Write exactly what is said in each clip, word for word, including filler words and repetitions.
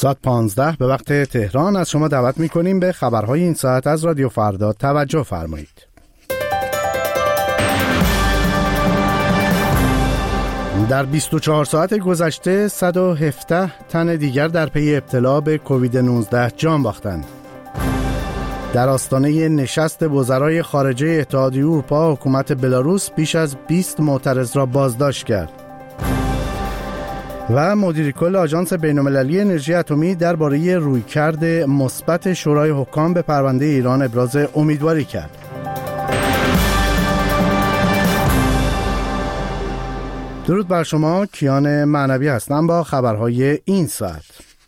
ساعت پانزده به وقت تهران از شما دعوت می‌کنیم به خبرهای این ساعت از رادیو فردا توجه فرمایید. در بیست و چهار ساعت گذشته صد و هفده تن دیگر در پی ابتلا به کووید نوزده جان باختند. در آستانه نشست وزرای خارجه اتحادیه اروپا، حکومت بلاروس بیش از بیست معترض را بازداشت کرد. و مدیر کل آژانس بین‌المللی انرژی اتمی درباره رویکرد مثبت شورای حکام به پرونده ایران ابراز امیدواری کرد. درود بر شما، کیان معنوی هستم با خبرهای این ساعت.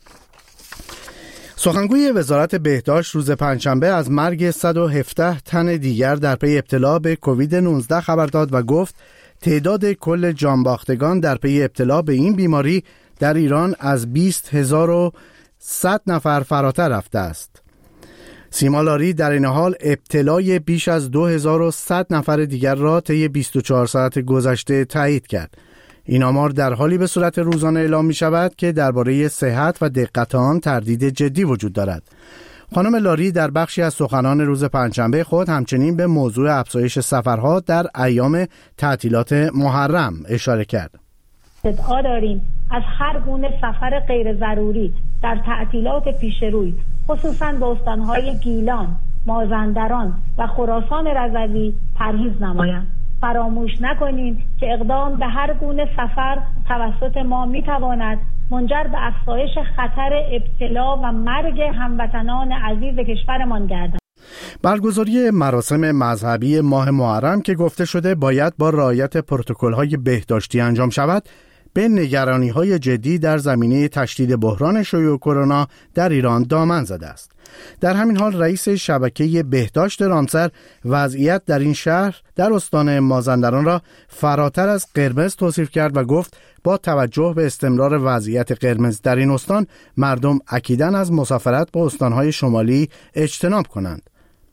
سخنگوی وزارت بهداشت روز پنجشنبه از مرگ صد و هفده تن دیگر در پی ابتلا به کووید نوزده خبر داد و گفت تعداد کل جانباختگان در پی ابتلا به این بیماری در ایران از بیست هزار و صد نفر فراتر رفته است. سیما لاری در این حال ابتلای بیش از دو هزار و صد نفر دیگر را طی بیست و چهار ساعت گذشته تایید کرد. این آمار در حالی به صورت روزانه اعلام می شود که درباره صحت و دقت آن تردید جدی وجود دارد. خانم لاری در بخشی از سخنان روز پنجشنبه خود همچنین به موضوع افزایش سفرها در ایام تعطیلات محرم اشاره کرد. ادعا داریم از هر گونه سفر غیر ضروری در تعطیلات پیش روی، خصوصاً به استانهای گیلان، مازندران و خراسان رضوی پرهیز نمایند. فراموش نکنیم که اقدام به هر گونه سفر توسط ما میتواند منجر به افزایش خطر ابتلا و مرگ هموطنان عزیز کشورمان گردد. برگزاری مراسم مذهبی ماه محرم که گفته شده باید با رعایت پروتکل‌های بهداشتی انجام شود، به نگرانی‌های جدی در زمینه تشدید بحران شیوع کرونا در ایران دامن زده است. در همین حال رئیس شبکه بهداشت رامسر وضعیت در این شهر در استان مازندران را فراتر از قرمز توصیف کرد و گفت با توجه به استمرار وضعیت قرمز در این استان مردم اکیداً از مسافرت با استانهای شمالی اجتناب کنند.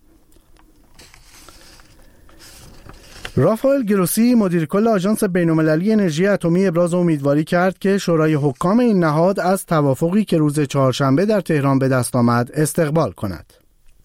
رافائل گروسی مدیر کل آژانس بین‌المللی انرژی اتمی ابراز امیدواری کرد که شورای حکام این نهاد از توافقی که روز چهارشنبه در تهران به دست آمد استقبال کند.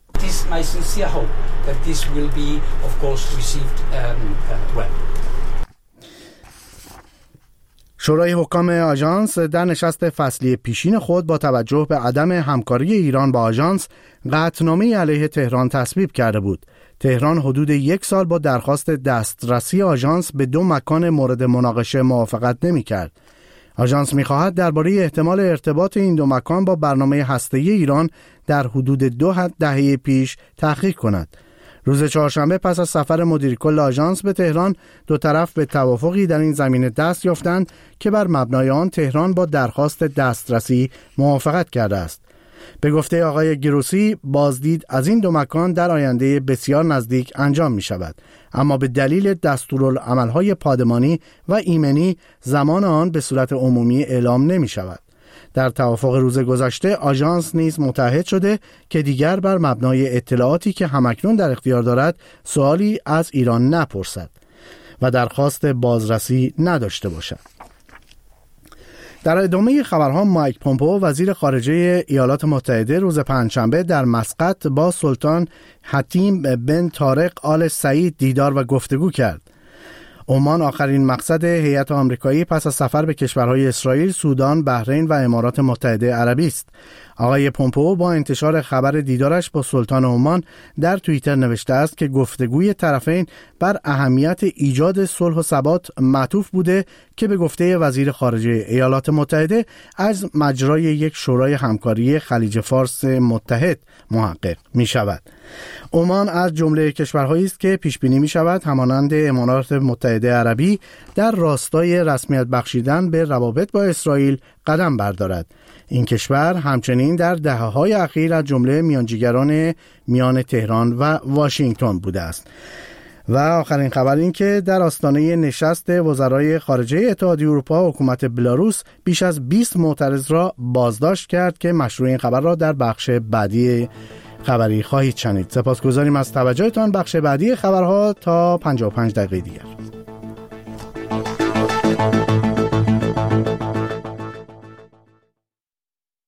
شورای حکام آژانس در نشست فصلی پیشین خود با توجه به عدم همکاری ایران با آژانس قطعنامه‌ای علیه تهران تصویب کرده بود. تهران حدود یک سال با درخواست دسترسی آژانس به دو مکان مورد مناقشه موافقت نمی‌کرد. آژانس می‌خواهد درباره احتمال ارتباط این دو مکان با برنامه هسته‌ای ایران در حدود دو دهه پیش تحقیق کند. روز چهارشنبه پس از سفر مدیر کل آژانس به تهران، دو طرف به توافقی در این زمینه دست یافتند که بر مبنای آن تهران با درخواست دسترسی موافقت کرده است. به گفته آقای گروسی، بازدید از این دو مکان در آینده بسیار نزدیک انجام می شود، اما به دلیل دستورالعمل‌های پادمانی و ایمنی زمان آن به صورت عمومی اعلام نمی شود. در توافق روز گذشته آژانس نیز متعهد شده که دیگر بر مبنای اطلاعاتی که همکنون در اختیار دارد سوالی از ایران نپرسد و درخواست بازرسی نداشته باشد. در ادامه خبرها، مایک پومپئو وزیر خارجه ایالات متحده روز پنجشنبه در مسقط با سلطان حتیم بن طارق آل سعید دیدار و گفتگو کرد. عمان آخرین مقصد هیئت آمریکایی پس از سفر به کشورهای اسرائیل، سودان، بحرین و امارات متحده عربی است. آقای پومپئو با انتشار خبر دیدارش با سلطان عمان در توییتر نوشته است که گفتگوی طرفین بر اهمیت ایجاد صلح و ثبات معطوف بوده که به گفته وزیر خارجه ایالات متحده از مجرای یک شورای همکاری خلیج فارس متحد محقق می شود. عمان از جمله کشورهایی است که پیش بینی می شود همانند امارات متحده عربی در راستای رسمیت بخشیدن به روابط با اسرائیل قدم بردارد. این کشور همچنین در دهه‌های اخیر از جمله میانجیگران میان تهران و واشنگتن بوده است. و آخرین خبر این که در آستانه نشست وزرای خارجه اتحادیه اروپا، حکومت بلاروس بیش از بیست معترض را بازداشت کرد که مشروع این خبر را در بخش بعدی خبری خواهید شنید. سپاسگزاریم از توجهتان. بخش بعدی خبرها تا پنجاه و پنج دقیقه دیگر.